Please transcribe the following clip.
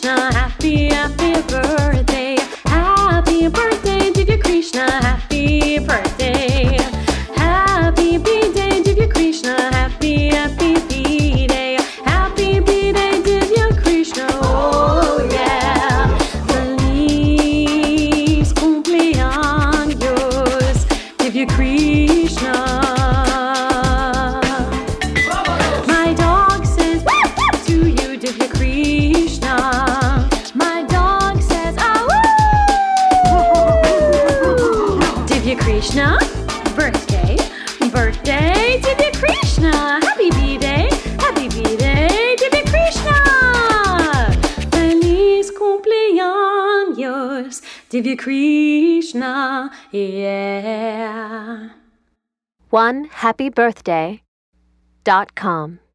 Krishna, happy, happy birthday. Happy birthday, Divya Krishna, happy birthday. Happy B-Day, Divya Krishna, happy, happy B-Day. Happy B-Day, Divya Krishna, oh yeah. Feliz cumpleaños, Divya Krishna. My dog says to you, Divya Krishna. My dog says, Divya Krishna, birthday, birthday, Divya Krishna. Happy B-Day, Divya Krishna. Feliz cumpleaños, Divya Krishna, yeah. OneHappyBirthday.com